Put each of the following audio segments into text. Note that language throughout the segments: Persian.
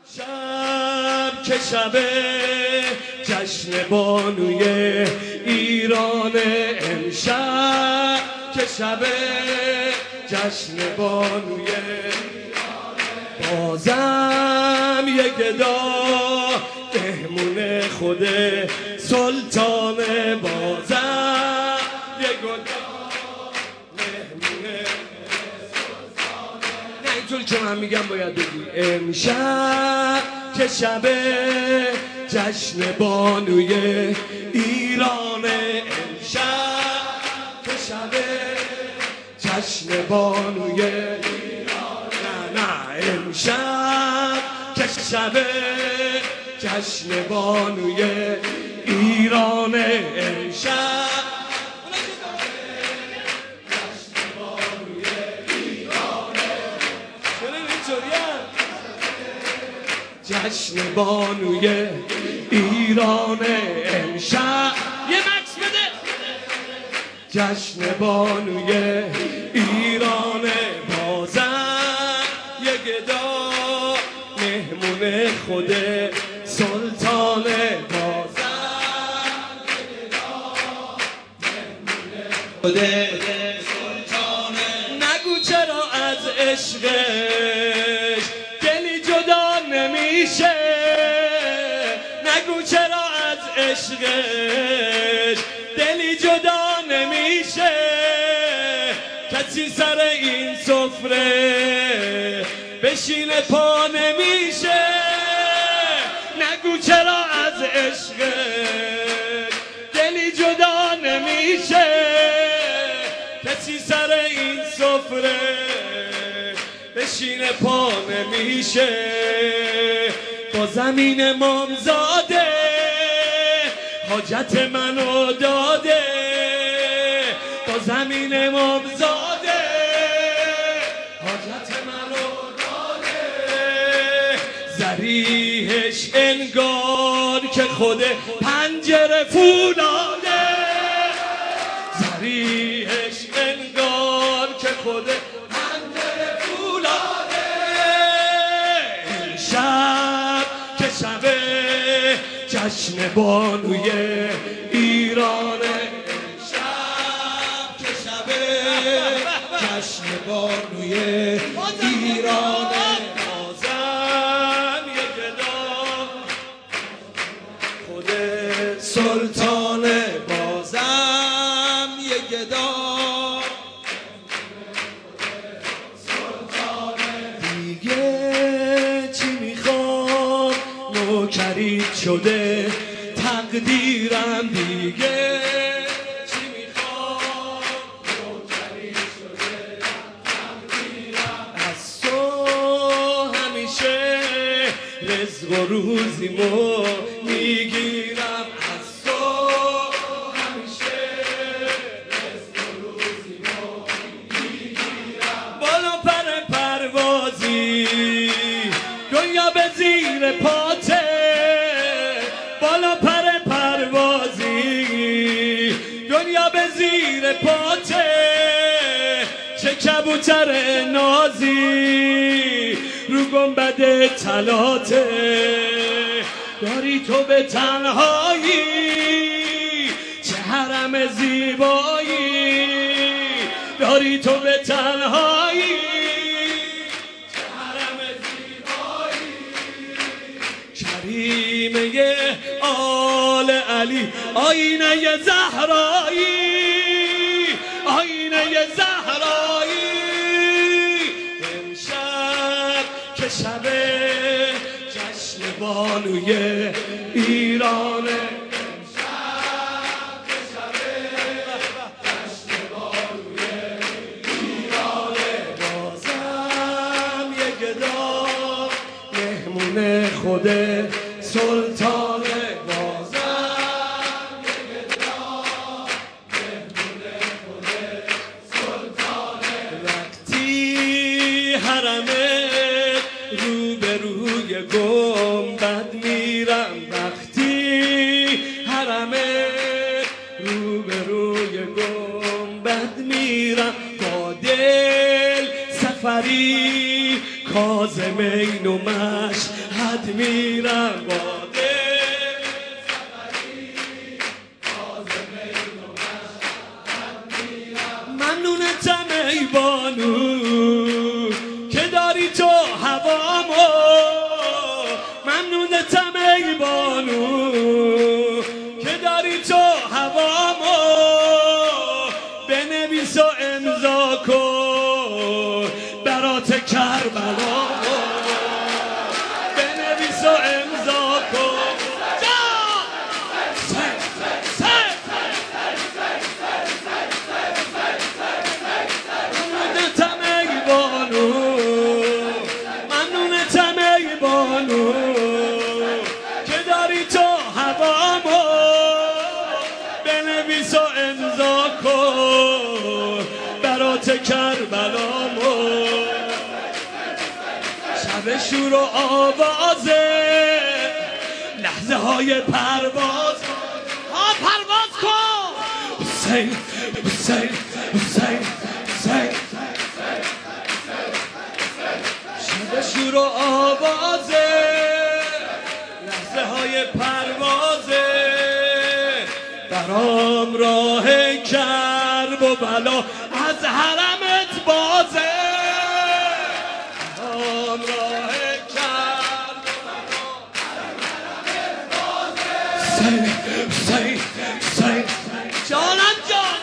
شب که شب جشن بانوی ایران، امشب که شب جشن بانوی بازم یه گدا مهمون خود سلطان، بازم یه گدا مهمون سلطان. نه اینطور که من میگم باید بگی امشب که شب جشن بانوی ایران، امشب که شب جشن بانوی ایران. نه امشب که شب جشن بانوی ایران، امشب جشن بانوی ایران. چرا اینطوریه؟ جشن بانوی ایران امشب، یه مکس بده. جشن بانوی ایران، بازم یه گدا مهمون خود سلطان، بازم یه گدا مهمون خود سلطان. نگو چرا از عشقش دلی جدا نمیشه، نگو چرا از عشقش دلی جدا نمیشه. کسی سر این سفره بشینه پا نمیشه. نگو چرا از عشقش دلی جدا نمیشه. کسی سر این سفره بشینه پا نمیشه. با زمین امامزاده حاجت منو داده، با زمین امامزاده حاجت منو داده. ذریحش انگار که خود پنجره فولاده، ذریحش انگار که خود پنجره فولاده. امشب که شب جشن بانوی ایران، امشب که شب جشن بانوی ایران، بازم یه گدا خود سلطان، بازم یه گدا سلطان. دیگه چی میخوام؟ نوکریت شده تقدیرم، دیگه چی میخوام؟ نوکریت شده تقدیرم. از تو همیشه رزق و روزیمو میگیرم، از تو همیشه رزق و روزیمو میگیرم. بالا پر پروازی دنیا به زیر پاته، بالا پر پروازی دنیا به زیر پاته. چه کبوتر نازی رو گنبد طلاته. داری تو به تنهایی چه حرم زیبایی، داری تو به تنهایی چه حرم زیبایی. کریمه آل علی آینه زهرایی، آینه زهرایی. امشب که شب جشن بانوی ایران، امشب که شب جشن بانوی ایران، بازم یه گدا مهمون خود سلطان، بازم یه گدا مهمون خود سلطان. وقتی حرمت رو به روی گنبد میرم، وقتی حرمت رو به روی گنبد میرم. با دل سفری کاظمین و مشهد میرم باده ممنونتم ای بانو که داری تو هوامو ممنونتم ای بانو که داری تو هوامو بنویس و امضا کن برات کربلامو بنویس و امضا کن ممنونتم ای بانو ممنونتم ای بانو که داری تو هوامو بنویس و امضا کن برات کربلامو شب شور و آوازه لحظه های پرواز پرواز کن حسین حسین حسین حسین شب شور و آوازه لحظه های پروازه برام راه کرب و بلا از حرمت بازه برام راه کرب و بلا حسین حسین حسین جانم جان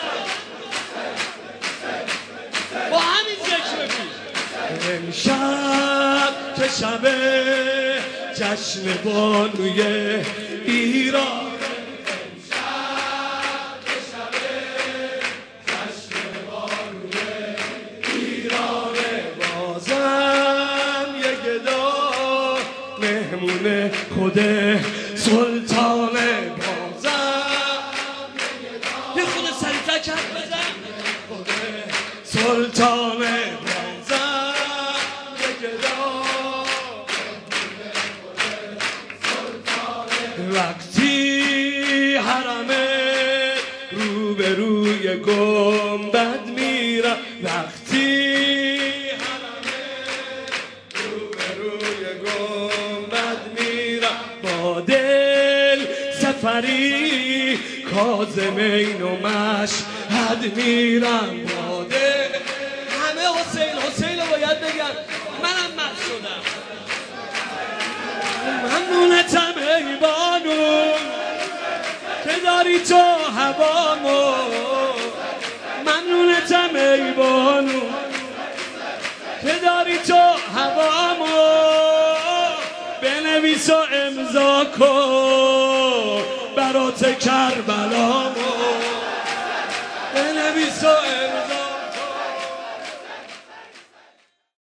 با همین ذکر بگیر امشب که شب جشن بانوی ایران مهمون خود سلطان بازم یه خود سریع‌تر کرد بزن خود سلطان بازم یه گدا وقتی حرمه روبروی گنبد میرم وقتی سفری کاظمین و مشهد میرم باده همه حسین رو باید بگن منم مست شدم ممنونتم ای بانو که داری تو هوامو ممنونتم ای بانو که داری تو هوامو بنویس و امضا کن برات کربلا